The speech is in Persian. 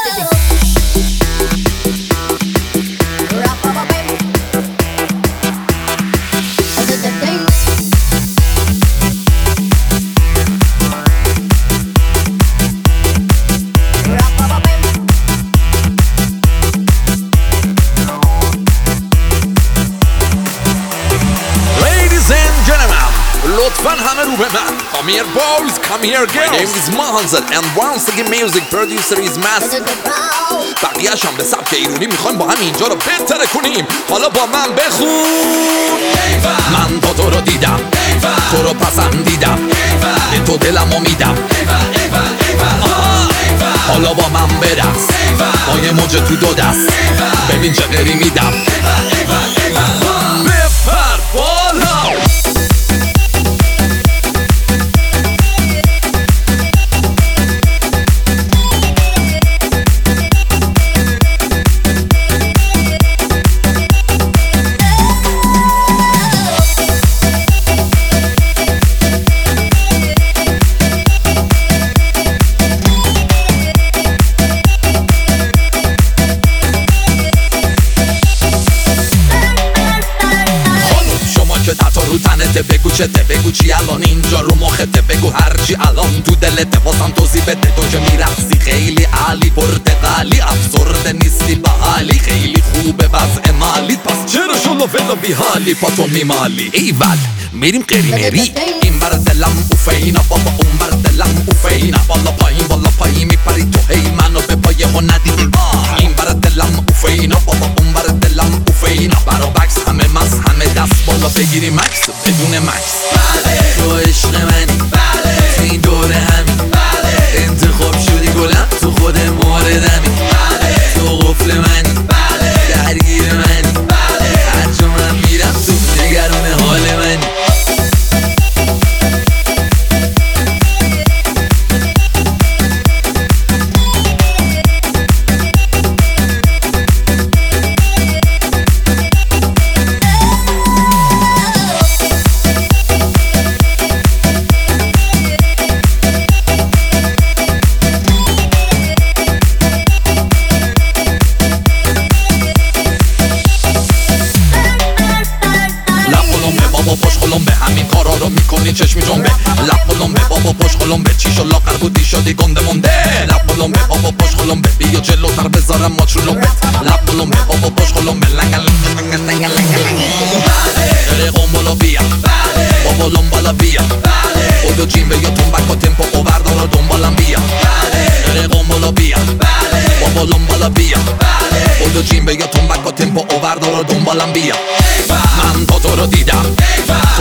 لطفاً همه رو به من. Come here boys, come here girls. My name is Mahanzad and once again music producer is Master. بقیه‌اش هم به سبک ایرونی میخوایم با هم اینجا رو بهتر کنیم. حالا با من بخون. من با تو رو دیدم، تو رو پسندیدم، به تو دلمو میدم. حالا با من برقص، با یه موج تو دو دست، ببین چه غری میدم. بپر بالا. رو تنته بگو چته، بگو چی الان اینجا رو مخته، بگو هرچی الان تو دلته، واسم توضیح بده. تو که میرقصی خیلی عالی، پرتقالی، افسرده نیستی بحالی، خیلی خوبه وضع مالیت، پس چرا شلو فلو بیحالی پاتو میمالی؟ ایول میریم قریمری، این بر دلم اوفینا، بابا اون بر دلم اوفینا، بالا پایین میپری تو، هی منو به پایه ها ندیدی. این بر دلم اوفینا، بابا اون بر دلم اوفینا، برا بکس همه مس، همه دست بالا بگیری مکس بدون مکس. تو عشق منی، تو این دوره همین، انتخاب شدی گلم، تو خود موردمی، تو قفل منی، درگیر منی، هر جا من میرم تو نگران حال منی. بابا پشت خلومبه، همین کارا رو میکنی چشمی جنبه. لب خلومبه بابا پشت خلومبه، چی شو لاغر بودی شدی گنده مونده. لب خلومبه بابا پشت خلومبه، بیا جلوتر بذارم ماچ رو لبت. لب خلومبه بابا پشت خلومبه، لنگ قنبالا بیا، بابا لنبالا بیا، بودو جیم یا تنبک و تمپو و بردارا دنبالم بیا. قنبالا بیا، بابا لنبالا بیا، بودو جیم یا تنبک و تمپو و بردارا دنبالم بیا. من با تو رو دیدم،